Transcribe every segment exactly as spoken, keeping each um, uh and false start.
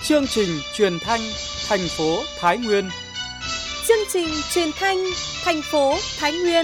Chương trình truyền thanh thành phố Thái Nguyên. Chương trình truyền thanh thành phố Thái Nguyên.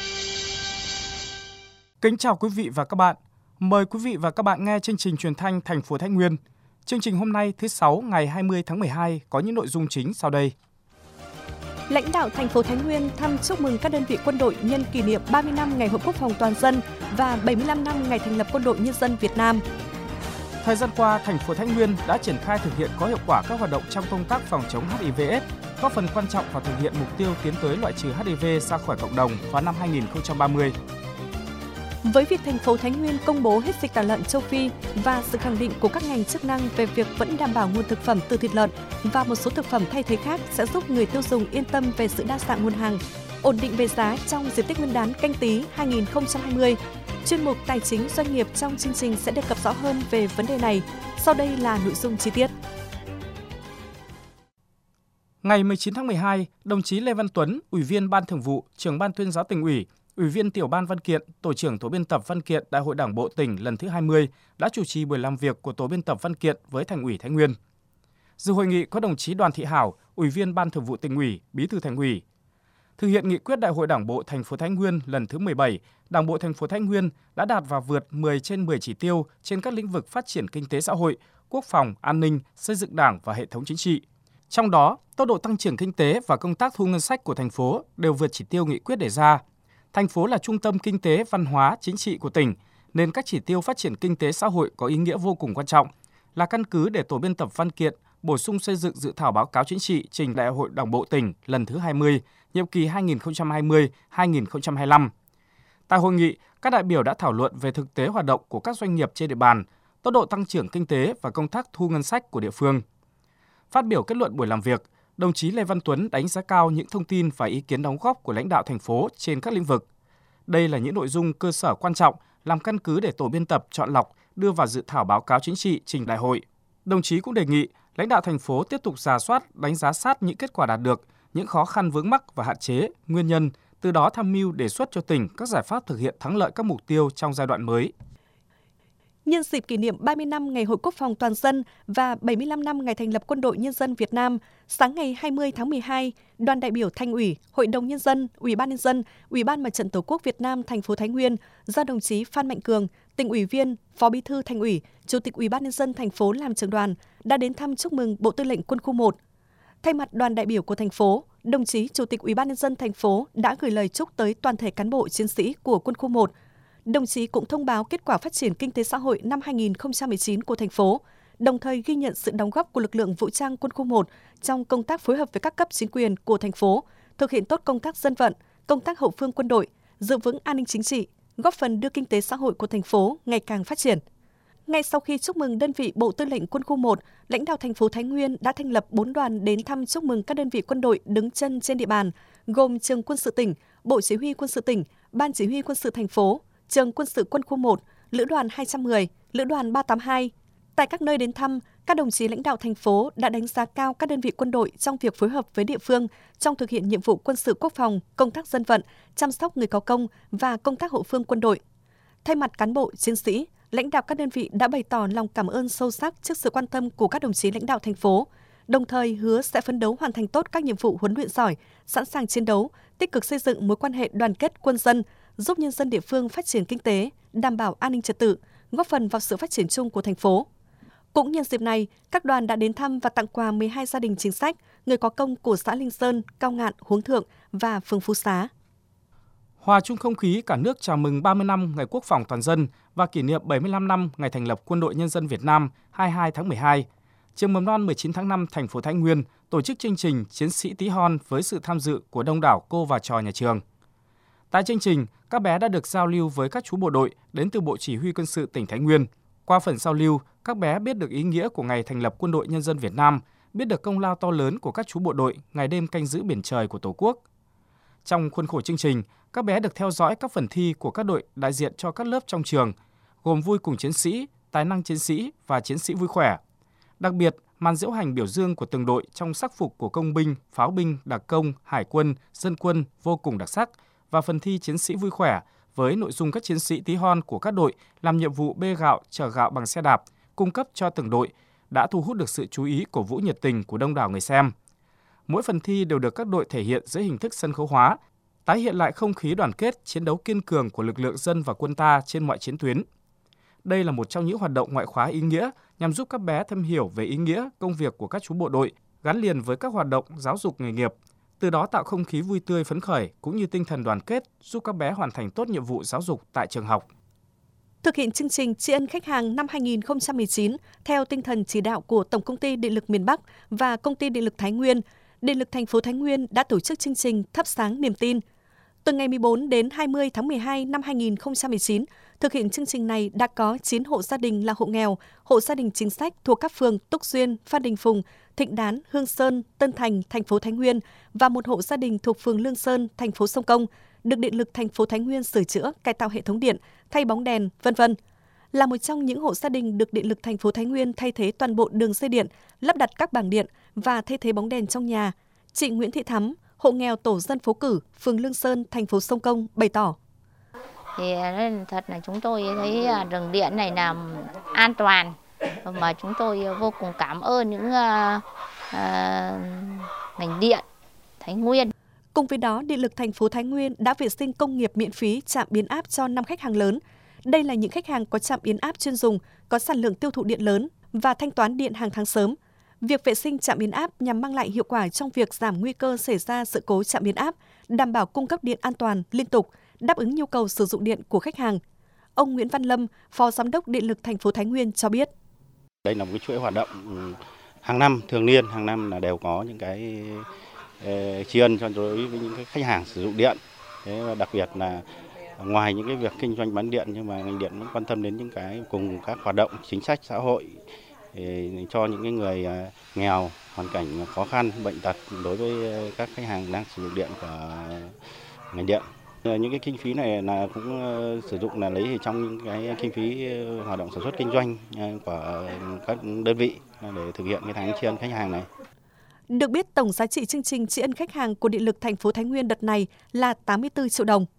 Kính chào quý vị và các bạn. Mời quý vị và các bạn nghe chương trình truyền thanh thành phố Thái Nguyên. Chương trình hôm nay thứ Sáu ngày hai mươi tháng mười hai có những nội dung chính sau đây. Lãnh đạo thành phố Thái Nguyên thăm chúc mừng các đơn vị quân đội nhân kỷ niệm ba mươi năm Ngày Hội Quốc phòng toàn dân và bảy mươi lăm năm ngày thành lập Quân đội Nhân dân Việt Nam. Thời gian qua, thành phố Thái Nguyên đã triển khai thực hiện có hiệu quả các hoạt động trong công tác phòng chống hát i vê AIDS, góp phần quan trọng vào thực hiện mục tiêu tiến tới loại trừ hát i vê ra khỏi cộng đồng vào năm hai không ba mươi. Với việc thành phố Thái Nguyên công bố hết dịch tả lợn châu Phi và sự khẳng định của các ngành chức năng về việc vẫn đảm bảo nguồn thực phẩm từ thịt lợn và một số thực phẩm thay thế khác sẽ giúp người tiêu dùng yên tâm về sự đa dạng nguồn hàng, ổn định về giá trong dịp Tết Nguyên đán Canh Tý hai không hai không. Chuyên mục Tài chính doanh nghiệp trong chương trình sẽ đề cập rõ hơn về vấn đề này. Sau đây là nội dung chi tiết. Ngày mười chín tháng mười hai, đồng chí Lê Văn Tuấn, Ủy viên Ban Thường vụ, Trưởng Ban Tuyên giáo Tỉnh ủy, Ủy viên Tiểu ban Văn kiện, Tổ trưởng Tổ biên tập Văn kiện Đại hội Đảng bộ tỉnh lần thứ hai mươi đã chủ trì buổi làm việc của Tổ biên tập Văn kiện với Thành ủy Thái Nguyên. Dự hội nghị có đồng chí Đoàn Thị Hảo, Ủy viên Ban Thường vụ Tỉnh ủy, Bí thư Thành ủy. Thực hiện nghị quyết Đại hội Đảng bộ thành phố Thái Nguyên lần thứ mười bảy, Đảng bộ thành phố Thái Nguyên đã đạt và vượt mười trên mười chỉ tiêu trên các lĩnh vực phát triển kinh tế xã hội, quốc phòng, an ninh, xây dựng Đảng và hệ thống chính trị. Trong đó, tốc độ tăng trưởng kinh tế và công tác thu ngân sách của thành phố đều vượt chỉ tiêu nghị quyết đề ra. Thành phố là trung tâm kinh tế, văn hóa, chính trị của tỉnh, nên các chỉ tiêu phát triển kinh tế xã hội có ý nghĩa vô cùng quan trọng, là căn cứ để Tổ biên tập Văn kiện bổ sung xây dựng dự thảo báo cáo chính trị trình Đại hội Đảng bộ tỉnh lần thứ hai mươi, nhiệm kỳ hai nghìn không trăm hai mươi đến hai nghìn không trăm hai mươi lăm. Tại hội nghị, các đại biểu đã thảo luận về thực tế hoạt động của các doanh nghiệp trên địa bàn, tốc độ tăng trưởng kinh tế và công tác thu ngân sách của địa phương. Phát biểu kết luận buổi làm việc, đồng chí Lê Văn Tuấn đánh giá cao những thông tin và ý kiến đóng góp của lãnh đạo thành phố trên các lĩnh vực. Đây là những nội dung cơ sở quan trọng làm căn cứ để tổ biên tập chọn lọc đưa vào dự thảo báo cáo chính trị trình đại hội. Đồng chí cũng đề nghị lãnh đạo thành phố tiếp tục rà soát, đánh giá sát những kết quả đạt được, những khó khăn vướng mắc và hạn chế, nguyên nhân, từ đó tham mưu đề xuất cho tỉnh các giải pháp thực hiện thắng lợi các mục tiêu trong giai đoạn mới. Nhân dịp kỷ niệm ba mươi năm Ngày Hội Quốc phòng toàn dân và bảy mươi lăm năm ngày thành lập Quân đội Nhân dân Việt Nam, sáng ngày hai mươi tháng mười hai, đoàn đại biểu Thành ủy, Hội đồng Nhân dân, Ủy ban Nhân dân, Ủy ban Mặt trận Tổ quốc Việt Nam thành phố Thái Nguyên do đồng chí Phan Mạnh Cường, Tỉnh ủy viên, Phó Bí thư Thành ủy, Chủ tịch Ủy ban Nhân dân thành phố làm trưởng đoàn đã đến thăm chúc mừng Bộ Tư lệnh Quân khu một. Thay mặt đoàn đại biểu của thành phố, đồng chí Chủ tịch Ủy ban Nhân dân thành phố đã gửi lời chúc tới toàn thể cán bộ chiến sĩ của Quân khu một. Đồng chí cũng thông báo kết quả phát triển kinh tế xã hội năm hai không một chín của thành phố, đồng thời ghi nhận sự đóng góp của lực lượng vũ trang Quân khu một trong công tác phối hợp với các cấp chính quyền của thành phố, thực hiện tốt công tác dân vận, công tác hậu phương quân đội, giữ vững an ninh chính trị, góp phần đưa kinh tế xã hội của thành phố ngày càng phát triển. Ngay sau khi chúc mừng đơn vị Bộ Tư lệnh Quân khu một, lãnh đạo thành phố Thái Nguyên đã thành lập bốn đoàn đến thăm chúc mừng các đơn vị quân đội đứng chân trên địa bàn, gồm Trường Quân sự tỉnh, Bộ Chỉ huy Quân sự tỉnh, Ban Chỉ huy Quân sự thành phố, Trường Quân sự Quân khu một, Lữ đoàn hai trăm mười, Lữ đoàn ba tám hai. Tại các nơi đến thăm, các đồng chí lãnh đạo thành phố đã đánh giá cao các đơn vị quân đội trong việc phối hợp với địa phương trong thực hiện nhiệm vụ quân sự quốc phòng, công tác dân vận, chăm sóc người có công và công tác hậu phương quân đội. Thay mặt cán bộ, chiến sĩ, lãnh đạo các đơn vị đã bày tỏ lòng cảm ơn sâu sắc trước sự quan tâm của các đồng chí lãnh đạo thành phố, đồng thời hứa sẽ phấn đấu hoàn thành tốt các nhiệm vụ huấn luyện giỏi, sẵn sàng chiến đấu, tích cực xây dựng mối quan hệ đoàn kết quân dân, giúp nhân dân địa phương phát triển kinh tế, đảm bảo an ninh trật tự, góp phần vào sự phát triển chung của thành phố. Cũng nhân dịp này, các đoàn đã đến thăm và tặng quà mười hai gia đình chính sách, người có công của xã Linh Sơn, Cao Ngạn, Huống Thượng và phường Phú Xá. Hòa chung không khí cả nước chào mừng ba mươi năm Ngày Quốc phòng toàn dân và kỷ niệm bảy mươi lăm năm ngày thành lập Quân đội Nhân dân Việt Nam hai mươi hai tháng mười hai, Trường Mầm non mười chín tháng năm thành phố Thái Nguyên tổ chức chương trình Chiến sĩ tí hon với sự tham dự của đông đảo cô và trò nhà trường. Tại chương trình, các bé đã được giao lưu với các chú bộ đội đến từ Bộ Chỉ huy Quân sự tỉnh Thái Nguyên. Qua phần giao lưu, các bé biết được ý nghĩa của ngày thành lập Quân đội Nhân dân Việt Nam, biết được công lao to lớn của các chú bộ đội ngày đêm canh giữ biển trời của Tổ quốc. Trong khuôn khổ chương trình, các bé được theo dõi các phần thi của các đội đại diện cho các lớp trong trường, gồm Vui cùng chiến sĩ, Tài năng chiến sĩ và Chiến sĩ vui khỏe. Đặc biệt, màn diễu hành biểu dương của từng đội trong sắc phục của công binh, pháo binh, đặc công, hải quân, dân quân vô cùng đặc sắc và phần thi Chiến sĩ vui khỏe với nội dung các chiến sĩ tí hon của các đội làm nhiệm vụ bê gạo, chở gạo bằng xe đạp, cung cấp cho từng đội đã thu hút được sự chú ý cổ vũ nhiệt tình của đông đảo người xem. Mỗi phần thi đều được các đội thể hiện dưới hình thức sân khấu hóa, tái hiện lại không khí đoàn kết, chiến đấu kiên cường của lực lượng dân và quân ta trên mọi chiến tuyến. Đây là một trong những hoạt động ngoại khóa ý nghĩa nhằm giúp các bé thâm hiểu về ý nghĩa công việc của các chú bộ đội, gắn liền với các hoạt động giáo dục nghề nghiệp, từ đó tạo không khí vui tươi phấn khởi cũng như tinh thần đoàn kết, giúp các bé hoàn thành tốt nhiệm vụ giáo dục tại trường học. Thực hiện chương trình tri ân khách hàng năm hai nghìn không trăm mười chín theo tinh thần chỉ đạo của Tổng công ty Điện lực miền Bắc và Công ty Điện lực Thái Nguyên, Điện lực thành phố Thái Nguyên đã tổ chức chương trình Thắp sáng niềm tin. Từ ngày mười bốn đến hai mươi tháng mười hai năm hai nghìn không trăm mười chín, thực hiện chương trình này đã có chín hộ gia đình là hộ nghèo, hộ gia đình chính sách thuộc các phường Túc Duyên, Phan Đình Phùng, Thịnh Đán, Hương Sơn, Tân Thành, thành phố Thái Nguyên và một hộ gia đình thuộc phường Lương Sơn, thành phố Sông Công, được Điện lực thành phố Thái Nguyên sửa chữa, cải tạo hệ thống điện, thay bóng đèn, vân vân. Là một trong những hộ gia đình được Điện lực thành phố Thái Nguyên thay thế toàn bộ đường dây điện, lắp đặt các bảng điện và thay thế bóng đèn trong nhà, chị Nguyễn Thị Thắm, hộ nghèo tổ dân phố Cử, phường Lương Sơn, thành phố Sông Công bày tỏ. Thì thật là chúng tôi thấy đường điện này là an toàn, mà chúng tôi vô cùng cảm ơn những uh, uh, ngành điện Thái Nguyên. Cùng với đó, Điện lực thành phố Thái Nguyên đã vệ sinh công nghiệp miễn phí trạm biến áp cho năm khách hàng lớn. Đây là những khách hàng có trạm biến áp chuyên dùng, có sản lượng tiêu thụ điện lớn và thanh toán điện hàng tháng sớm. Việc vệ sinh trạm biến áp nhằm mang lại hiệu quả trong việc giảm nguy cơ xảy ra sự cố trạm biến áp, đảm bảo cung cấp điện an toàn, liên tục, đáp ứng nhu cầu sử dụng điện của khách hàng. Ông Nguyễn Văn Lâm, Phó Giám đốc Điện lực thành phố Thái Nguyên cho biết. Đây là một cái chuỗi hoạt động hàng năm, thường niên, hàng năm là đều có những cái tri ân cho đối với những cái khách hàng sử dụng điện. Thế và đặc biệt là ngoài những cái việc kinh doanh bán điện, nhưng mà ngành điện cũng quan tâm đến những cái cùng các hoạt động chính sách xã hội cho những cái người nghèo, hoàn cảnh khó khăn, bệnh tật đối với các khách hàng đang sử dụng điện của ngành điện. Những cái kinh phí này là cũng sử dụng là lấy trong những cái kinh phí hoạt động sản xuất kinh doanh của các đơn vị để thực hiện cái tháng tri ân khách hàng này. Được biết, tổng giá trị chương trình tri ân khách hàng của Điện lực thành phố Thái Nguyên đợt này là tám mươi tư triệu đồng.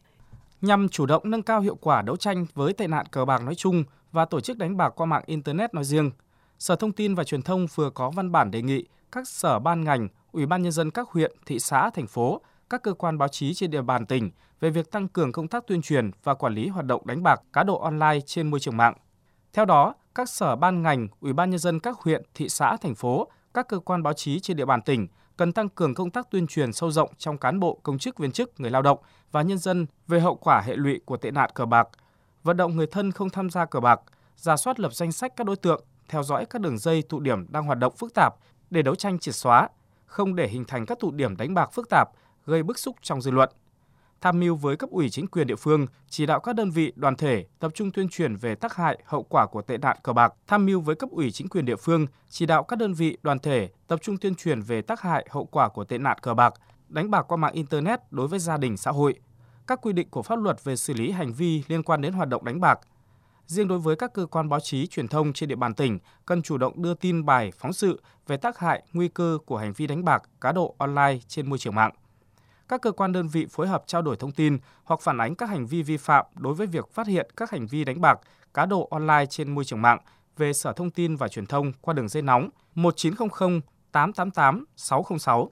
Nhằm chủ động nâng cao hiệu quả đấu tranh với tệ nạn cờ bạc nói chung và tổ chức đánh bạc qua mạng Internet nói riêng, Sở Thông tin và Truyền thông vừa có văn bản đề nghị các sở ban ngành, Ủy ban Nhân dân các huyện, thị xã, thành phố, các cơ quan báo chí trên địa bàn tỉnh về việc tăng cường công tác tuyên truyền và quản lý hoạt động đánh bạc, cá độ online trên môi trường mạng. Theo đó, các sở ban ngành, Ủy ban Nhân dân các huyện, thị xã, thành phố, các cơ quan báo chí trên địa bàn tỉnh cần tăng cường công tác tuyên truyền sâu rộng trong cán bộ, công chức, viên chức, người lao động và nhân dân về hậu quả hệ lụy của tệ nạn cờ bạc, vận động người thân không tham gia cờ bạc, rà soát lập danh sách các đối tượng, theo dõi các đường dây tụ điểm đang hoạt động phức tạp để đấu tranh triệt xóa, không để hình thành các tụ điểm đánh bạc phức tạp gây bức xúc trong dư luận. Tham mưu với cấp ủy chính quyền địa phương, chỉ đạo các đơn vị, đoàn thể tập trung tuyên truyền về tác hại, hậu quả của tệ nạn cờ bạc. Tham mưu với cấp ủy chính quyền địa phương, chỉ đạo các đơn vị, đoàn thể tập trung tuyên truyền về tác hại, hậu quả của tệ nạn cờ bạc, đánh bạc qua mạng Internet đối với gia đình, xã hội, các quy định của pháp luật về xử lý hành vi liên quan đến hoạt động đánh bạc. Riêng đối với các cơ quan báo chí, truyền thông trên địa bàn tỉnh, cần chủ động đưa tin bài, phóng sự về tác hại, nguy cơ của hành vi đánh bạc, cá độ online trên môi trường mạng. Các cơ quan đơn vị phối hợp trao đổi thông tin hoặc phản ánh các hành vi vi phạm đối với việc phát hiện các hành vi đánh bạc, cá độ online trên môi trường mạng về Sở Thông tin và Truyền thông qua đường dây nóng một chín không không tám tám tám sáu không sáu.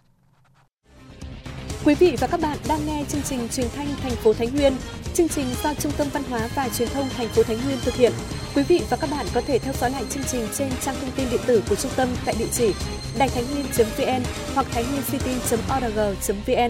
Quý vị và các bạn đang nghe chương trình Truyền thanh thành phố Thái Nguyên. Chương trình do Trung tâm Văn hóa và Truyền thông thành phố Thái Nguyên thực hiện. Quý vị và các bạn có thể theo dõi lại chương trình trên trang thông tin điện tử của trung tâm tại địa chỉ đài thái nguyên chấm vn hoặc thái nguyên city chấm org chấm vn.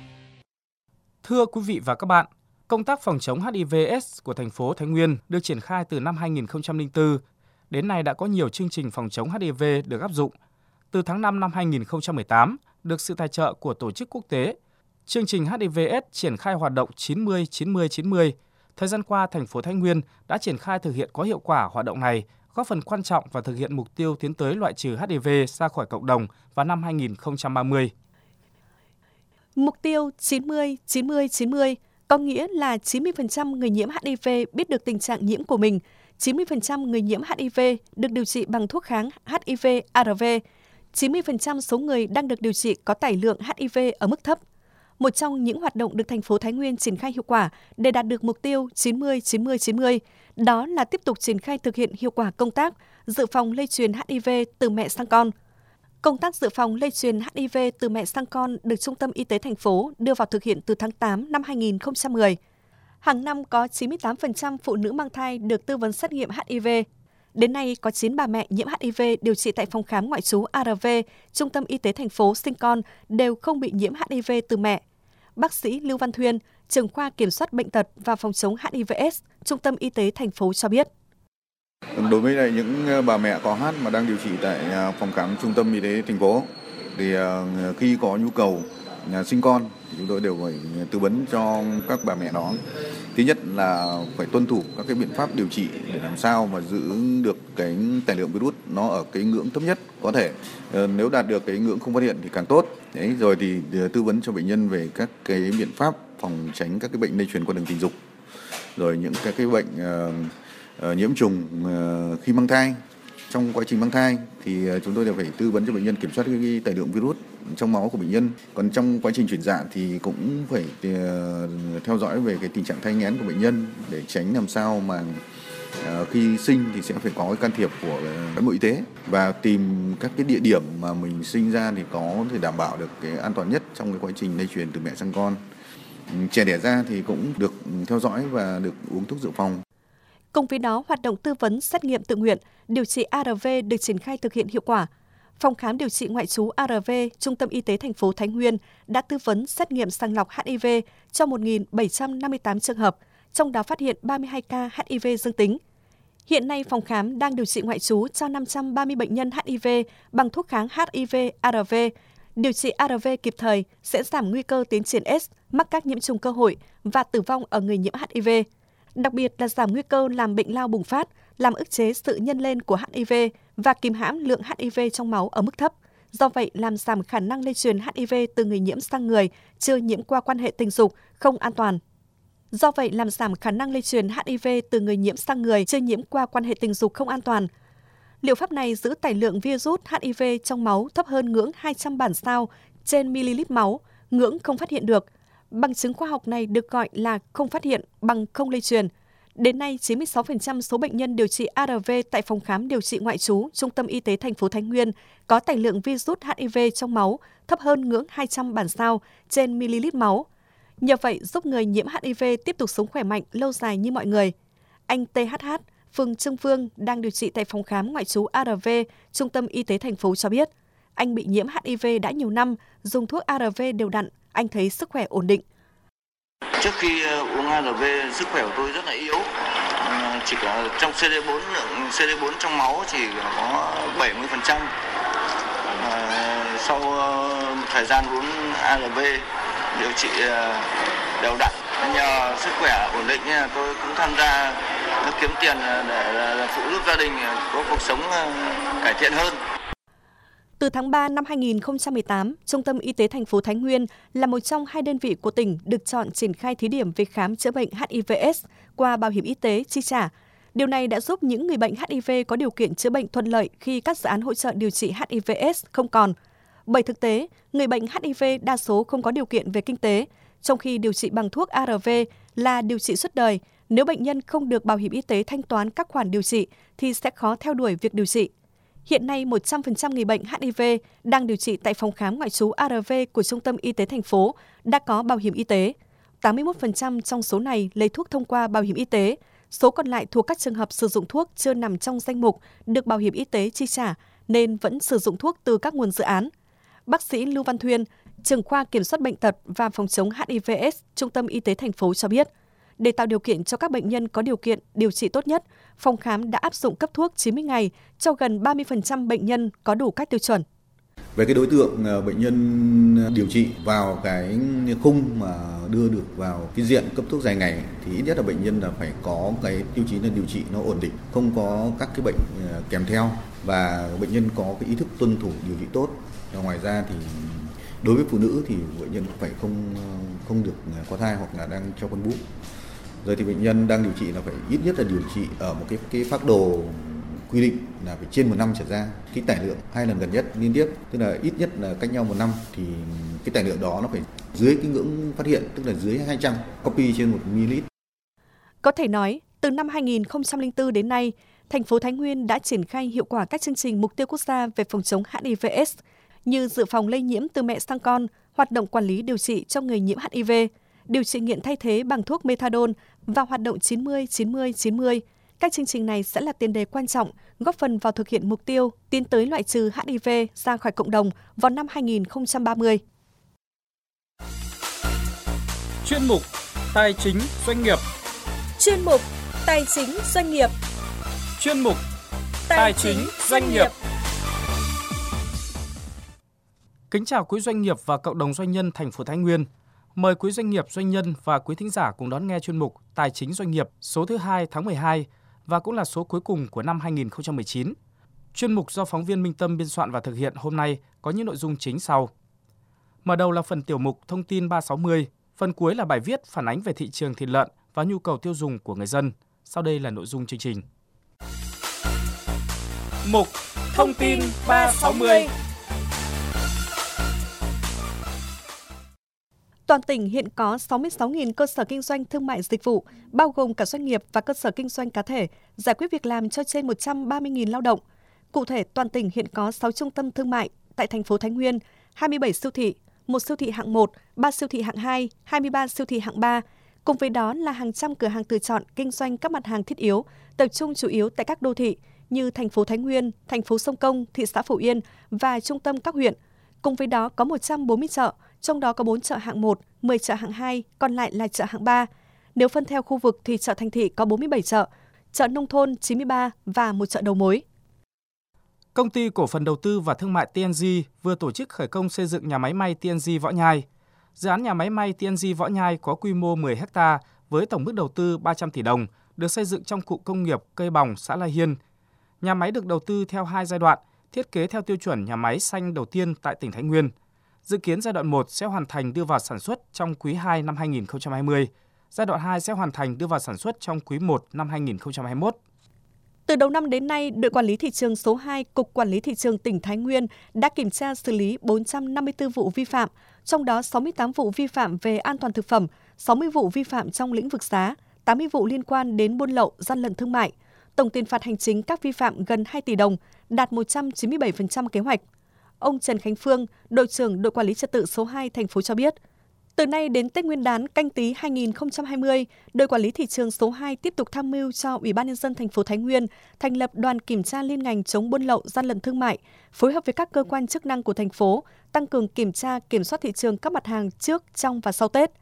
Thưa quý vị và các bạn, công tác phòng chống hát i vê AIDS của thành phố Thái Nguyên được triển khai từ năm hai nghìn không trăm lẻ bốn. Đến nay đã có nhiều chương trình phòng chống hát i vê được áp dụng. Từ tháng năm năm hai nghìn không trăm mười tám, được sự tài trợ của tổ chức quốc tế, chương trình hát i vê AIDS triển khai hoạt động chín mươi chín mươi chín mươi. Thời gian qua, thành phố Thái Nguyên đã triển khai thực hiện có hiệu quả hoạt động này, góp phần quan trọng vào thực hiện mục tiêu tiến tới loại trừ hát i vê ra khỏi cộng đồng vào năm hai nghìn không trăm ba mươi. Mục tiêu chín mươi chín mươi chín mươi có nghĩa là chín mươi phần trăm người nhiễm hát i vê biết được tình trạng nhiễm của mình, chín mươi phần trăm người nhiễm hát i vê được điều trị bằng thuốc kháng hát i vê a rờ vê, chín mươi phần trăm số người đang được điều trị có tải lượng hát i vê ở mức thấp. Một trong những hoạt động được thành phố Thái Nguyên triển khai hiệu quả để đạt được mục tiêu chín mươi chín mươi chín mươi, đó là tiếp tục triển khai thực hiện hiệu quả công tác dự phòng lây truyền hát i vê từ mẹ sang con. Công tác dự phòng lây truyền hát i vê từ mẹ sang con được Trung tâm Y tế thành phố đưa vào thực hiện từ tháng tám năm hai nghìn không trăm mười. Hàng năm có chín mươi tám phần trăm phụ nữ mang thai được tư vấn xét nghiệm hát i vê. Đến nay có chín bà mẹ nhiễm hát i vê điều trị tại phòng khám ngoại trú a rờ vê, Trung tâm Y tế thành phố sinh con đều không bị nhiễm hát i vê từ mẹ. Bác sĩ Lưu Văn Thuyên, trưởng khoa kiểm soát bệnh tật và phòng chống hát i vê ết, Trung tâm Y tế thành phố cho biết. Đối với lại những bà mẹ có hát mà đang điều trị tại phòng khám Trung tâm Y tế thành phố, thì khi có nhu cầu sinh con thì chúng tôi đều phải tư vấn cho các bà mẹ đó. Thứ nhất là phải tuân thủ các cái biện pháp điều trị để làm sao mà giữ được cái tải lượng virus nó ở cái ngưỡng thấp nhất có thể. Nếu đạt được cái ngưỡng không phát hiện thì càng tốt. Đấy, rồi thì tư vấn cho bệnh nhân về các cái biện pháp phòng tránh các cái bệnh lây truyền qua đường tình dục, rồi những các cái bệnh uh, uh, nhiễm trùng uh, khi mang thai. Trong quá trình mang thai thì chúng tôi đều phải tư vấn cho bệnh nhân kiểm soát cái tải lượng virus trong máu của bệnh nhân. Còn trong quá trình chuyển dạ thì cũng phải theo dõi về cái tình trạng thai nghén của bệnh nhân để tránh làm sao mà khi sinh thì sẽ phải có cái can thiệp của cán bộ y tế và tìm các cái địa điểm mà mình sinh ra thì có thể đảm bảo được cái an toàn nhất trong cái quá trình lây truyền từ mẹ sang con. Trẻ đẻ ra thì cũng được theo dõi và được uống thuốc dự phòng. Cùng với đó, hoạt động tư vấn xét nghiệm tự nguyện, điều trị a rờ vê được triển khai thực hiện hiệu quả. Phòng khám điều trị ngoại trú a rờ vê, Trung tâm Y tế thành phố Thái Nguyên đã tư vấn xét nghiệm sàng lọc hát i vê cho một nghìn bảy trăm năm mươi tám trường hợp, trong đó phát hiện ba mươi hai ca hát i vê dương tính. Hiện nay, phòng khám đang điều trị ngoại trú cho năm trăm ba mươi bệnh nhân hát i vê bằng thuốc kháng hát i vê a rờ vê. Điều trị a rờ vê kịp thời sẽ giảm nguy cơ tiến triển AIDS, mắc các nhiễm trùng cơ hội và tử vong ở người nhiễm hát i vê. Đặc biệt là giảm nguy cơ làm bệnh lao bùng phát, làm ức chế sự nhân lên của hát i vê và kìm hãm lượng hát i vê trong máu ở mức thấp. Do vậy, làm giảm khả năng lây truyền hát i vê từ người nhiễm sang người chưa nhiễm qua quan hệ tình dục không an toàn. Do vậy, làm giảm khả năng lây truyền hát i vê từ người nhiễm sang người chưa nhiễm qua quan hệ tình dục không an toàn. Liệu pháp này giữ tải lượng virus hát i vê trong máu thấp hơn ngưỡng hai trăm bản sao trên ml máu, ngưỡng không phát hiện được. Bằng chứng khoa học này được gọi là không phát hiện bằng không lây truyền. Đến nay, chín mươi sáu phần trăm số bệnh nhân điều trị a rờ vê tại phòng khám điều trị ngoại trú Trung tâm Y tế thành phố Thái Nguyên có tải lượng virus hát i vê trong máu thấp hơn ngưỡng hai trăm bản sao trên ml máu. Nhờ vậy, giúp người nhiễm hát i vê tiếp tục sống khỏe mạnh, lâu dài như mọi người. Anh tê hát hát, phường Trương Vương đang điều trị tại phòng khám ngoại trú a rờ vê, Trung tâm Y tế thành phố cho biết, anh bị nhiễm hát i vê đã nhiều năm, dùng thuốc a rờ vê đều đặn, anh thấy sức khỏe ổn định. Trước khi uống a rờ vê, sức khỏe của tôi rất là yếu. Chỉ có trong xê đê bốn, lượng xê đê bốn trong máu chỉ có bảy mươi phần trăm. À, sau một thời gian uống a rờ vê điều trị đều đặn, nhờ sức khỏe ổn định nên tôi cũng tham gia kiếm tiền để phụ giúp gia đình có cuộc sống cải thiện hơn. Từ tháng ba năm hai nghìn không trăm mười tám, Trung tâm Y tế thành phố Thái Nguyên là một trong hai đơn vị của tỉnh được chọn triển khai thí điểm về khám chữa bệnh hát i vê ết qua bảo hiểm y tế chi trả. Điều này đã giúp những người bệnh hát i vê có điều kiện chữa bệnh thuận lợi khi các dự án hỗ trợ điều trị hát i vê ết không còn. Bởi thực tế, người bệnh hát i vê đa số không có điều kiện về kinh tế, trong khi điều trị bằng thuốc a rờ vê là điều trị suốt đời. Nếu bệnh nhân không được bảo hiểm y tế thanh toán các khoản điều trị thì sẽ khó theo đuổi việc điều trị. Hiện nay, một trăm phần trăm người bệnh hát i vê đang điều trị tại phòng khám ngoại trú a rờ vê của Trung tâm Y tế thành phố đã có bảo hiểm y tế. tám mươi mốt phần trăm trong số này lấy thuốc thông qua bảo hiểm y tế. Số còn lại thuộc các trường hợp sử dụng thuốc chưa nằm trong danh mục được bảo hiểm y tế chi trả nên vẫn sử dụng thuốc từ các nguồn dự án. Bác sĩ Lưu Văn Thuyên, trưởng khoa kiểm soát bệnh tật và phòng chống hát i vê ết, Trung tâm Y tế thành phố cho biết, để tạo điều kiện cho các bệnh nhân có điều kiện điều trị tốt nhất, phòng khám đã áp dụng cấp thuốc chín mươi ngày cho gần ba mươi phần trăm bệnh nhân có đủ các tiêu chuẩn. Về cái đối tượng bệnh nhân điều trị vào cái khung mà đưa được vào cái diện cấp thuốc dài ngày thì ít nhất là bệnh nhân là phải có cái tiêu chí là điều trị nó ổn định, không có các cái bệnh kèm theo và bệnh nhân có cái ý thức tuân thủ điều trị tốt. Và ngoài ra thì đối với phụ nữ thì bệnh nhân phải không không được có thai hoặc là đang cho con bú. Rồi thì bệnh nhân đang điều trị là phải ít nhất là điều trị ở một cái cái phác đồ quy định là phải trên một năm trở ra. Cái tải lượng hai lần gần nhất liên tiếp, tức là ít nhất là cách nhau một năm, thì cái tải lượng đó nó phải dưới cái ngưỡng phát hiện, tức là dưới hai trăm copy trên một ml. Có thể nói, từ năm hai nghìn không trăm lẻ bốn đến nay, thành phố Thái Nguyên đã triển khai hiệu quả các chương trình mục tiêu quốc gia về phòng chống H I V S như dự phòng lây nhiễm từ mẹ sang con, hoạt động quản lý điều trị cho người nhiễm H I V, điều trị nghiện thay thế bằng thuốc methadone và hoạt động chín mươi chín mươi chín mươi. Các chương trình này sẽ là tiền đề quan trọng góp phần vào thực hiện mục tiêu tiến tới loại trừ H I V ra khỏi cộng đồng vào năm hai nghìn không trăm ba mươi. Chuyên mục Tài chính doanh nghiệp. Chuyên mục Tài chính doanh nghiệp. Chuyên mục Tài chính doanh nghiệp. Kính chào quý doanh nghiệp và cộng đồng doanh nhân thành phố Thái Nguyên. Mời quý doanh nghiệp, doanh nhân và quý thính giả cùng đón nghe chuyên mục Tài chính doanh nghiệp số thứ hai tháng mười hai và cũng là số cuối cùng của năm hai nghìn không trăm mười chín. Chuyên mục do phóng viên Minh Tâm biên soạn và thực hiện hôm nay có những nội dung chính sau. Mở đầu là phần tiểu mục Thông tin ba sáu mươi, phần cuối là bài viết phản ánh về thị trường thịt lợn và nhu cầu tiêu dùng của người dân. Sau đây là nội dung chương trình. Mục Thông tin ba sáu mươi. Toàn tỉnh hiện có sáu mươi sáu nghìn cơ sở kinh doanh thương mại dịch vụ, bao gồm cả doanh nghiệp và cơ sở kinh doanh cá thể, giải quyết việc làm cho trên một trăm ba mươi nghìn lao động. Cụ thể, toàn tỉnh hiện có sáu trung tâm thương mại tại thành phố Thái Nguyên, hai mươi bảy siêu thị, một siêu thị hạng một, ba siêu thị hạng hai, hai mươi ba siêu thị hạng ba. Cùng với đó là hàng trăm cửa hàng tự chọn kinh doanh các mặt hàng thiết yếu, tập trung chủ yếu tại các đô thị như thành phố Thái Nguyên, thành phố Sông Công, thị xã Phổ Yên và trung tâm các huyện. Cùng với đó có một trăm bốn mươi chợ, trong đó có bốn chợ hạng một, mười chợ hạng hai, còn lại là chợ hạng ba. Nếu phân theo khu vực thì chợ thành thị có bốn mươi bảy chợ, chợ nông thôn chín mươi ba và một chợ đầu mối. Công ty cổ phần đầu tư và thương mại tê en giê vừa tổ chức khởi công xây dựng nhà máy may tê en giê Võ Nhai. Dự án nhà máy may tê en giê Võ Nhai có quy mô mười héc ta với tổng mức đầu tư ba trăm tỷ đồng, được xây dựng trong cụm công nghiệp Cây Bòng, xã La Hiên. Nhà máy được đầu tư theo hai giai đoạn, thiết kế theo tiêu chuẩn nhà máy xanh đầu tiên tại tỉnh Thái Nguyên. Dự kiến giai đoạn một sẽ hoàn thành đưa vào sản xuất trong quý hai năm hai nghìn không trăm hai mươi. Giai đoạn hai sẽ hoàn thành đưa vào sản xuất trong quý một năm hai nghìn không trăm hai mươi mốt. Từ đầu năm đến nay, đội quản lý thị trường số hai, Cục Quản lý Thị trường tỉnh Thái Nguyên đã kiểm tra xử lý bốn trăm năm mươi tư vụ vi phạm, trong đó sáu mươi tám vụ vi phạm về an toàn thực phẩm, sáu mươi vụ vi phạm trong lĩnh vực giá, tám mươi vụ liên quan đến buôn lậu, gian lận thương mại. Tổng tiền phạt hành chính các vi phạm gần hai tỷ đồng, đạt một trăm chín mươi bảy phần trăm kế hoạch. Ông Trần Khánh Phương, đội trưởng đội quản lý trật tự số hai thành phố cho biết, từ nay đến Tết Nguyên đán Canh Tý hai nghìn không trăm hai mươi, đội quản lý thị trường số hai tiếp tục tham mưu cho Ủy ban nhân dân thành phố Thái Nguyên thành lập đoàn kiểm tra liên ngành chống buôn lậu, gian lận thương mại, phối hợp với các cơ quan chức năng của thành phố, tăng cường kiểm tra, kiểm soát thị trường các mặt hàng trước, trong và sau Tết.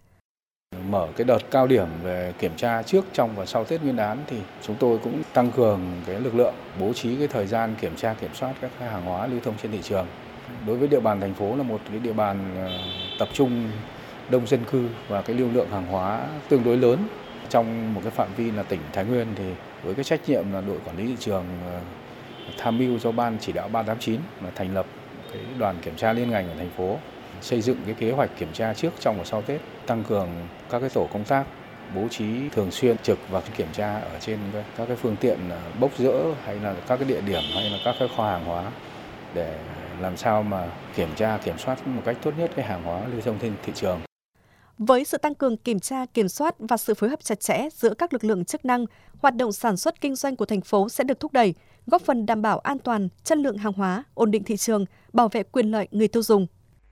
Mở cái đợt cao điểm về kiểm tra trước, trong và sau Tết Nguyên đán thì chúng tôi cũng tăng cường cái lực lượng, bố trí cái thời gian kiểm tra, kiểm soát các hàng hóa lưu thông trên thị trường. Đối với địa bàn thành phố là một cái địa bàn tập trung đông dân cư và cái lưu lượng hàng hóa tương đối lớn. Trong một cái phạm vi là tỉnh Thái Nguyên thì với cái trách nhiệm là đội quản lý thị trường tham mưu cho ban chỉ đạo ba tám chín là thành lập cái đoàn kiểm tra liên ngành ở thành phố, xây dựng cái kế hoạch kiểm tra trước, trong và sau Tết, tăng cường các cái tổ công tác, bố trí thường xuyên trực và kiểm tra ở trên các cái phương tiện bốc dỡ hay là các cái địa điểm hay là các cái kho hàng hóa để làm sao mà kiểm tra, kiểm soát một cách tốt nhất cái hàng hóa lưu thông trên thị trường. Với sự tăng cường kiểm tra, kiểm soát và sự phối hợp chặt chẽ giữa các lực lượng chức năng, hoạt động sản xuất kinh doanh của thành phố sẽ được thúc đẩy, góp phần đảm bảo an toàn, chất lượng hàng hóa, ổn định thị trường, bảo vệ quyền lợi người tiêu dùng.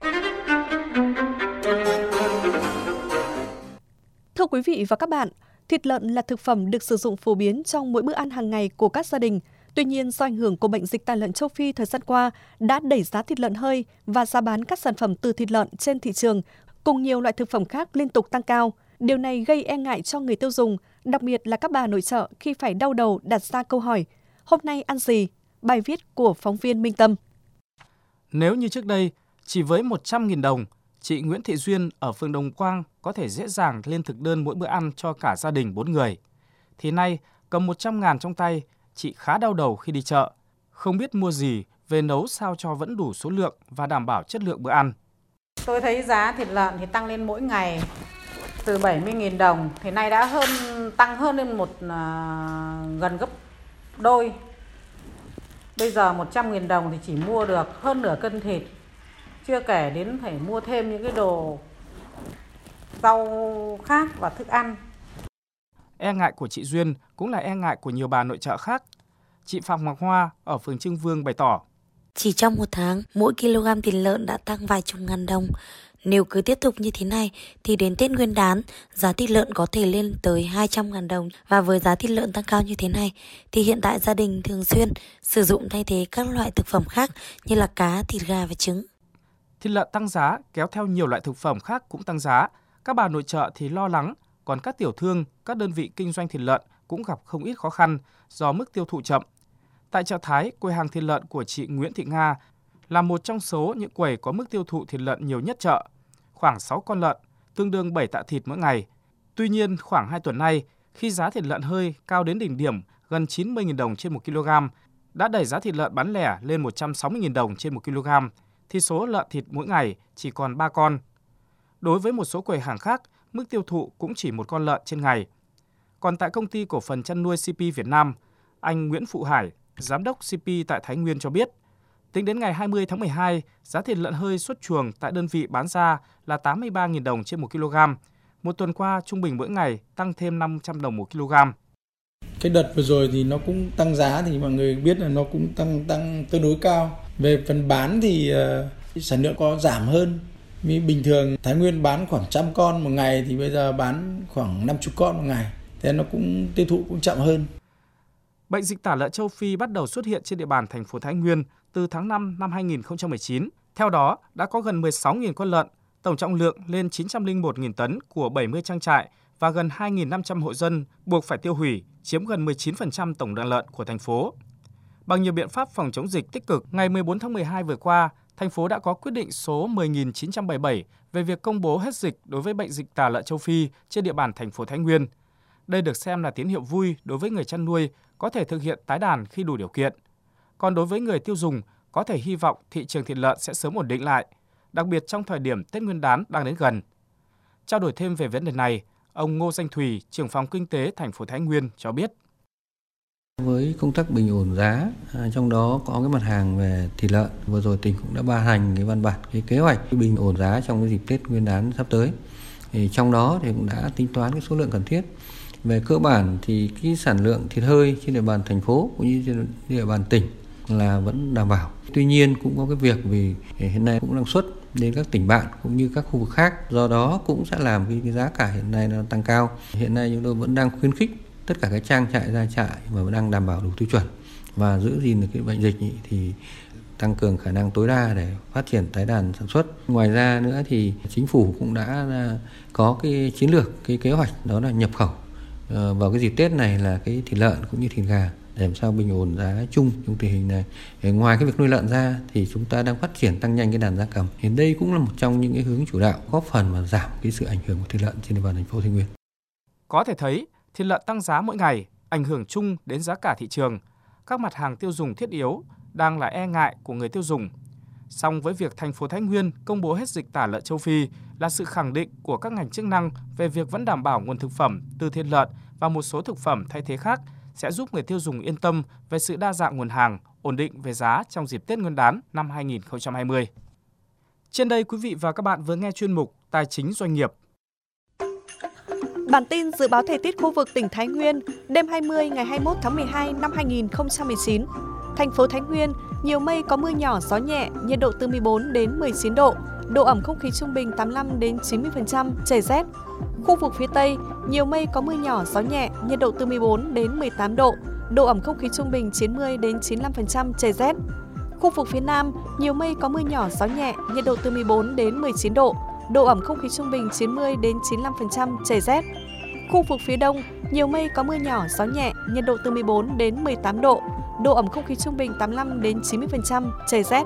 Thưa quý vị và các bạn, thịt lợn là thực phẩm được sử dụng phổ biến trong mỗi bữa ăn hàng ngày của các gia đình. Tuy nhiên, do ảnh hưởng của bệnh dịch tả lợn châu Phi thời gian qua đã đẩy giá thịt lợn hơi và giá bán các sản phẩm từ thịt lợn trên thị trường cùng nhiều loại thực phẩm khác liên tục tăng cao. Điều này gây e ngại cho người tiêu dùng, đặc biệt là các bà nội trợ khi phải đau đầu đặt ra câu hỏi: hôm nay ăn gì? Bài viết của phóng viên Minh Tâm. Nếu như trước đây, chỉ với một trăm nghìn đồng, chị Nguyễn Thị Duyên ở phường Đồng Quang có thể dễ dàng lên thực đơn mỗi bữa ăn cho cả gia đình bốn người, thì nay cầm một trăm ngàn trong tay, chị khá đau đầu khi đi chợ, không biết mua gì về nấu sao cho vẫn đủ số lượng và đảm bảo chất lượng bữa ăn. Tôi thấy giá thịt lợn thì tăng lên mỗi ngày từ bảy mươi nghìn đồng, thì nay đã hơn tăng hơn lên một uh, gần gấp đôi. Bây giờ một trăm nghìn đồng thì chỉ mua được hơn nửa cân thịt, chưa kể đến phải mua thêm những cái đồ rau khác và thức ăn. E ngại của chị Duyên cũng là e ngại của nhiều bà nội trợ khác. Chị Phạm Ngọc Hoa ở phường Trưng Vương bày tỏ. Chỉ trong một tháng, mỗi kg thịt lợn đã tăng vài chục ngàn đồng. Nếu cứ tiếp tục như thế này thì đến Tết Nguyên đán, giá thịt lợn có thể lên tới hai trăm ngàn đồng. Và với giá thịt lợn tăng cao như thế này thì hiện tại gia đình thường xuyên sử dụng thay thế các loại thực phẩm khác như là cá, thịt gà và trứng. Thịt lợn tăng giá kéo theo nhiều loại thực phẩm khác cũng tăng giá. Các bà nội trợ thì lo lắng, còn các tiểu thương, các đơn vị kinh doanh thịt lợn cũng gặp không ít khó khăn do mức tiêu thụ chậm. Tại chợ Thái, quầy hàng thịt lợn của chị Nguyễn Thị Nga là một trong số những quầy có mức tiêu thụ thịt lợn nhiều nhất chợ, khoảng sáu con lợn, tương đương bảy tạ thịt mỗi ngày. Tuy nhiên, khoảng hai tuần nay, khi giá thịt lợn hơi cao đến đỉnh điểm gần chín mươi nghìn đồng trên một kg, đã đẩy giá thịt lợn bán lẻ lên một trăm sáu mươi nghìn đồng trên một kg, thì số lợn thịt mỗi ngày chỉ còn ba con. Đối với một số quầy hàng khác, mức tiêu thụ cũng chỉ một con lợn trên ngày. Còn tại công ty cổ phần chăn nuôi xê pê Việt Nam, anh Nguyễn Phụ Hải, giám đốc xê pê tại Thái Nguyên cho biết, tính đến ngày hai mươi tháng mười hai, giá thịt lợn hơi xuất chuồng tại đơn vị bán ra là tám mươi ba nghìn đồng trên một kg. Một tuần qua, trung bình mỗi ngày tăng thêm năm trăm đồng một kg. Cái đợt vừa rồi thì nó cũng tăng giá, thì mọi người biết là nó cũng tăng tăng tương đối cao. Về phần bán thì uh, sản lượng có giảm hơn. Vì bình thường Thái Nguyên bán khoảng trăm con một ngày thì bây giờ bán khoảng năm mươi con một ngày. Thế nó cũng tiêu thụ cũng chậm hơn. Bệnh dịch tả lợn châu Phi bắt đầu xuất hiện trên địa bàn thành phố Thái Nguyên từ tháng năm năm hai nghìn không trăm mười chín. Theo đó, đã có gần mười sáu nghìn con lợn, tổng trọng lượng lên chín trăm lẻ một nghìn tấn của bảy mươi trang trại và gần hai nghìn năm trăm hộ dân buộc phải tiêu hủy, chiếm gần mười chín phần trăm tổng đàn lợn của thành phố. Bằng nhiều biện pháp phòng chống dịch tích cực, ngày mười bốn tháng mười hai vừa qua, thành phố đã có quyết định số mười nghìn chín trăm bảy mươi bảy về việc công bố hết dịch đối với bệnh dịch tả lợn châu Phi trên địa bàn thành phố Thái Nguyên. Đây được xem là tín hiệu vui đối với người chăn nuôi có thể thực hiện tái đàn khi đủ điều kiện. Còn đối với người tiêu dùng, có thể hy vọng thị trường thịt lợn sẽ sớm ổn định lại, đặc biệt trong thời điểm Tết Nguyên đán đang đến gần. Trao đổi thêm về vấn đề này, ông Ngô Danh Thùy, trưởng phòng kinh tế thành phố Thái Nguyên cho biết. Với công tác bình ổn giá, trong đó có cái mặt hàng về thịt lợn, vừa rồi tỉnh cũng đã ban hành cái văn bản, cái kế hoạch cái bình ổn giá trong cái dịp Tết Nguyên đán sắp tới. Thì trong đó thì cũng đã tính toán cái số lượng cần thiết. Về cơ bản thì cái sản lượng thịt hơi trên địa bàn thành phố cũng như trên địa bàn tỉnh là vẫn đảm bảo. Tuy nhiên cũng có cái việc vì hiện nay cũng đang xuất đến các tỉnh bạn cũng như các khu vực khác, do đó cũng sẽ làm cái, cái giá cả hiện nay nó tăng cao. Hiện nay chúng tôi vẫn đang khuyến khích tất cả các trang trại gia trại mà vẫn đang đảm bảo đủ tiêu chuẩn và giữ gìn được cái bệnh dịch ý, thì tăng cường khả năng tối đa để phát triển tái đàn sản xuất. Ngoài ra nữa thì chính phủ cũng đã có cái chiến lược, cái kế hoạch đó là nhập khẩu vào cái dịp Tết này là cái thịt lợn cũng như thịt gà để làm sao bình ổn giá chung trong tình hình này. Để ngoài cái việc nuôi lợn ra thì chúng ta đang phát triển tăng nhanh cái đàn gia cầm. Thì đây cũng là một trong những cái hướng chủ đạo góp phần mà giảm cái sự ảnh hưởng của thịt lợn trên địa bàn thành phố Thái Nguyên. Có thể thấy, thịt lợn tăng giá mỗi ngày ảnh hưởng chung đến giá cả thị trường. Các mặt hàng tiêu dùng thiết yếu đang là e ngại của người tiêu dùng. Song với việc thành phố Thái Nguyên công bố hết dịch tả lợn châu Phi là sự khẳng định của các ngành chức năng về việc vẫn đảm bảo nguồn thực phẩm từ thịt lợn và một số thực phẩm thay thế khác sẽ giúp người tiêu dùng yên tâm về sự đa dạng nguồn hàng, ổn định về giá trong dịp Tết Nguyên đán năm hai nghìn không trăm hai mươi. Trên đây quý vị và các bạn vừa nghe chuyên mục Tài chính doanh nghiệp. Bản tin dự báo thời tiết khu vực tỉnh Thái Nguyên đêm hai mươi ngày hai mươi mốt tháng mười hai năm hai nghìn không trăm mười chín. Thành phố Thái Nguyên nhiều mây có mưa nhỏ gió nhẹ, nhiệt độ từ mười bốn đến mười chín độ, độ ẩm không khí trung bình tám mươi lăm đến chín mươi phần trăm, trời rét. Khu vực phía Tây nhiều mây có mưa nhỏ gió nhẹ, nhiệt độ từ mười bốn đến mười tám độ, độ ẩm không khí trung bình chín mươi đến chín mươi lăm phần trăm, trời rét. Khu vực phía Nam nhiều mây có mưa nhỏ gió nhẹ, nhiệt độ từ mười bốn đến mười chín độ, độ ẩm không khí trung bình chín mươi đến chín mươi lăm phần trăm, trời rét. Khu vực phía Đông nhiều mây có mưa nhỏ gió nhẹ, nhiệt độ từ mười bốn đến mười tám độ, độ ẩm không khí trung bình tám mươi lăm đến chín mươi phần trăm, trời rét.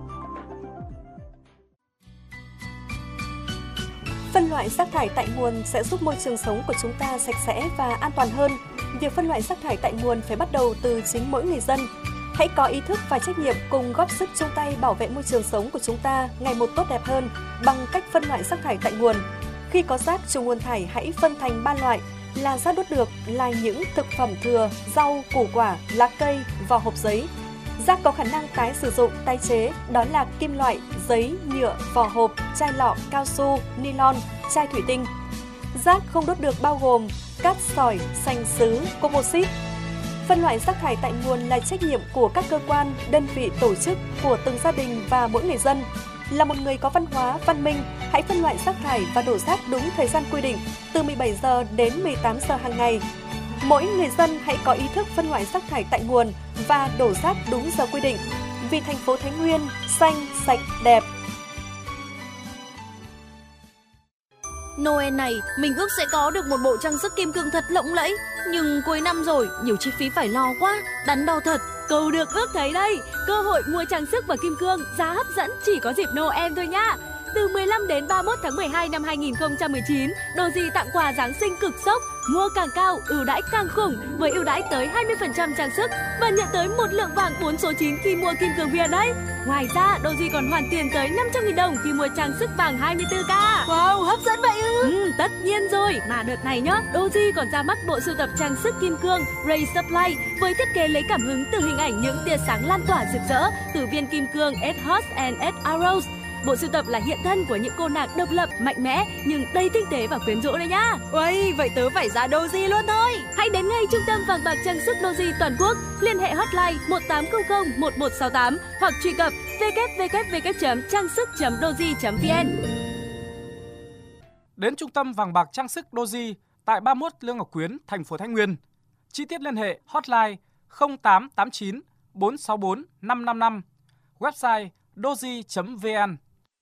Phân loại rác thải tại nguồn sẽ giúp môi trường sống của chúng ta sạch sẽ và an toàn hơn. Việc phân loại rác thải tại nguồn phải bắt đầu từ chính mỗi người dân. Hãy có ý thức và trách nhiệm cùng góp sức chung tay bảo vệ môi trường sống của chúng ta ngày một tốt đẹp hơn bằng cách phân loại rác thải tại nguồn. Khi có rác trong nguồn thải hãy phân thành ba loại là rác đốt được, là những thực phẩm thừa, rau, củ quả, lá cây, vỏ hộp giấy. Rác có khả năng tái sử dụng, tái chế, đó là kim loại, giấy, nhựa, vỏ hộp, chai lọ, cao su, nylon, chai thủy tinh. Rác không đốt được bao gồm cát sỏi, sành sứ, composite. Phân loại rác thải tại nguồn là trách nhiệm của các cơ quan, đơn vị, tổ chức, của từng gia đình và mỗi người dân. Là một người có văn hóa, văn minh, hãy phân loại rác thải và đổ rác đúng thời gian quy định, từ mười bảy giờ đến mười tám giờ hàng ngày. Mỗi người dân hãy có ý thức phân loại rác thải tại nguồn và đổ rác đúng giờ quy định. Vì thành phố Thái Nguyên xanh, sạch, đẹp. Noel này, mình ước sẽ có được một bộ trang sức kim cương thật lộng lẫy. Nhưng cuối năm rồi, nhiều chi phí phải lo quá, đắn đo thật. Câu được ước thấy đây, cơ hội mua trang sức và kim cương giá hấp dẫn chỉ có dịp Noel thôi nhá. Từ mười lăm đến ba mươi mốt tháng mười hai năm hai nghìn không trăm mười chín, Doji tặng quà Giáng sinh cực sốc, mua càng cao, ưu đãi càng khủng với ưu đãi tới hai mươi phần trăm trang sức và nhận tới một lượng vàng bốn số chín khi mua kim cương Việt đấy. Ngoài ra, Doji còn hoàn tiền tới năm trăm nghìn đồng khi mua trang sức vàng hai mươi tư ca. Wow, hấp dẫn vậy ư? Ừ, tất nhiên rồi. Mà đợt này nhá, Doji còn ra mắt bộ sưu tập trang sức kim cương Ray Supply với thiết kế lấy cảm hứng từ hình ảnh những tia sáng lan tỏa rực rỡ từ viên kim cương S-Horse and S-Arrows. Bộ sưu tập là hiện thân của những cô nàng độc lập, mạnh mẽ nhưng đầy tinh tế và quyến rũ đấy nhá. Uầy, vậy tớ phải ra Doji luôn thôi. Hãy đến ngay trung tâm vàng bạc trang sức Doji toàn quốc, liên hệ hotline một tám không không một một sáu tám hoặc truy cập w w w chấm trang sức chấm doji chấm vn. Đến trung tâm vàng bạc trang sức Doji tại ba mươi mốt Lương Ngọc Quyến, thành phố Thái Nguyên. Chi tiết liên hệ hotline không tám tám chín bốn sáu bốn năm năm năm, website doji chấm vn.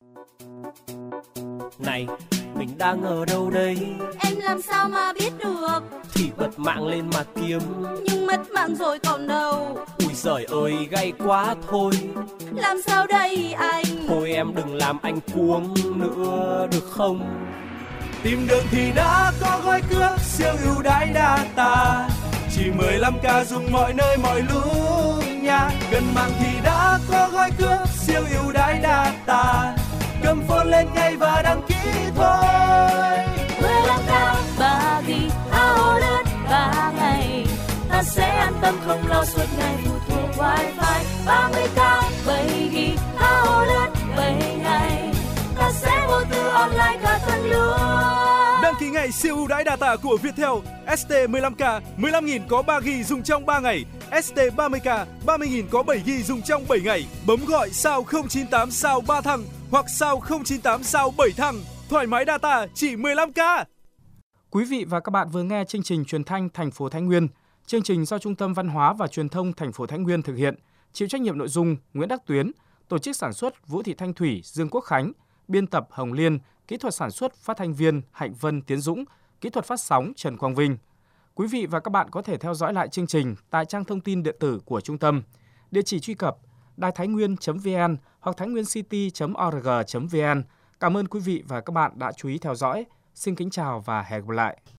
Này, mình đang ở đâu đây? Em làm sao mà biết được? Thì bật mạng lên mà kiếm. Nhưng mất mạng rồi còn đâu. Ui giời ơi, gay quá thôi. Làm sao đây anh? Thôi em đừng làm anh cuống nữa được không? Tìm đường thì đã có gói cước siêu ưu đãi data, chỉ mười lăm k dùng mọi nơi mọi lúc nha. Gần mạng thì đã có gói cước siêu ưu đãi data, cầm phone lên ngay và đăng ký thôi. mười lăm k ba gi áo lướt ba ngày, ta sẽ an tâm không lo suốt ngày phụ thuộc wifi. ba mươi k bảy gi áo lướt bảy ngày, ta sẽ vô tư online cả tuần luôn. Đăng ký ngày siêu ưu đãi data của Viettel. ét tê mười lăm k mười lăm nghìn có ba gi dùng trong ba ngày. ét tê ba mươi k ba mươi nghìn có bảy gi dùng trong bảy ngày. Bấm gọi sao không chín tám sao ba thằng hoặc sao không chín tám sao bảy thằng. Thoải mái data chỉ mười lăm k. Quý vị và các bạn vừa nghe chương trình truyền thanh thành phố Thái Nguyên. Chương trình do Trung tâm Văn hóa và Truyền thông thành phố Thái Nguyên thực hiện. Chịu trách nhiệm nội dung Nguyễn Đắc Tuyến, tổ chức sản xuất Vũ Thị Thanh Thủy, Dương Quốc Khánh, biên tập Hồng Liên, kỹ thuật sản xuất phát thanh viên Hạnh Vân Tiến Dũng, kỹ thuật phát sóng Trần Quang Vinh. Quý vị và các bạn có thể theo dõi lại chương trình tại trang thông tin điện tử của trung tâm. Địa chỉ truy cập đài thái nguyên chấm vn hoặc thái nguyên city chấm org chấm vn. Cảm ơn quý vị và các bạn đã chú ý theo dõi. Xin kính chào và hẹn gặp lại.